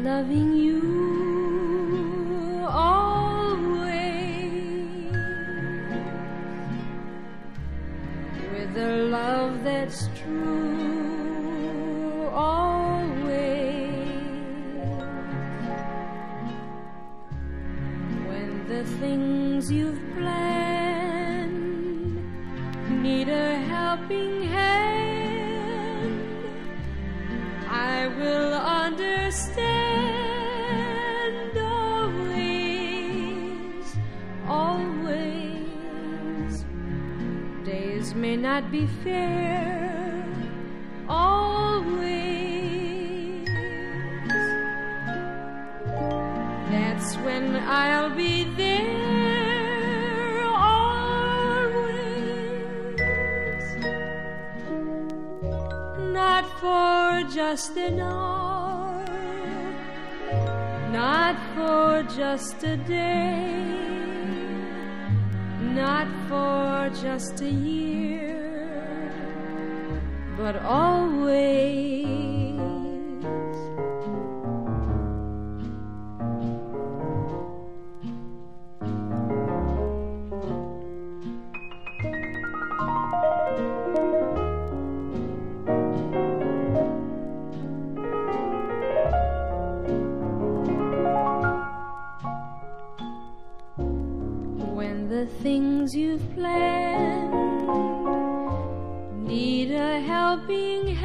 loving you always with a love that's true always. When the things you've planned need a helping hand, I will understand always, always. Days may not be fair always. That's when I'll be there always. Not for just an hour, not for just a day, not for just a year, but always. When the things you've planned need a helping hand,